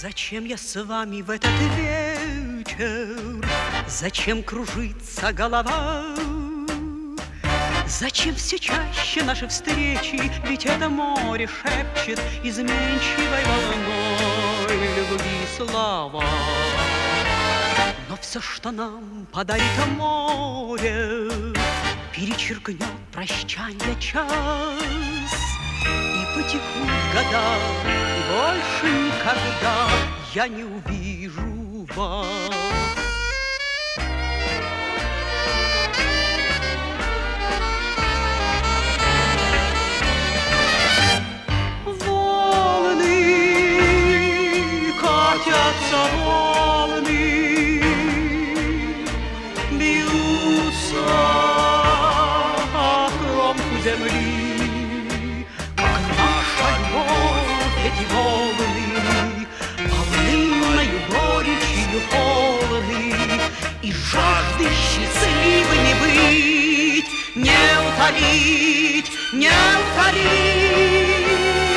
Зачем я с вами в этот вечер? Зачем кружится голова? Зачем все чаще наши встречи? Ведь это море шепчет изменчивой волной любви слова. Но все, что нам подарит море, перечеркнет прощанье час, и потекут года, и больше никогда я не увижу вас. Катятся волны, бьются о кромку земли, как наша любовь, эти волны, полынною горечью полны, и жажды счастливыми быть, не утолить, не утолить.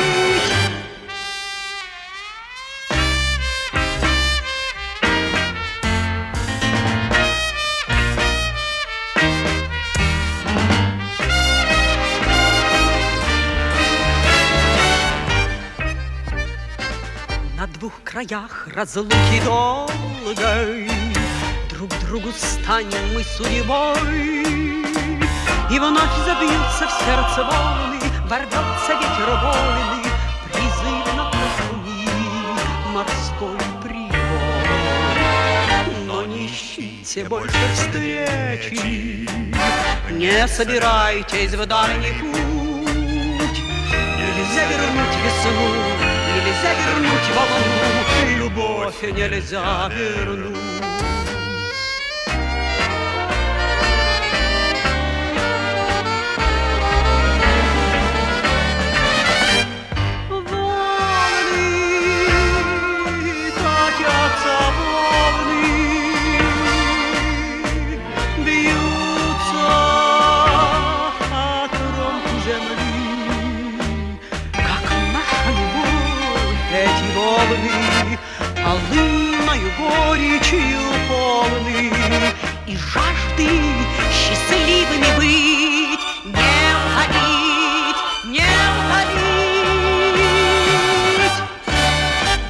На двух краях разлуки долгой друг другу станем мы судьбой, и вновь забьются в сердце волны, ворвется ветер вольный, призывно пошумит морской прибой. Но не ищите больше встречи, не собирайтесь в дальний путь. Нельзя вернуть весну, нельзя вернуть волну, любовь нельзя вернуть. Волны, катятся волны, бьются о кромку земли, как наша любовь, эти волны, полынною горечью полны, и жажды счастливыми быть.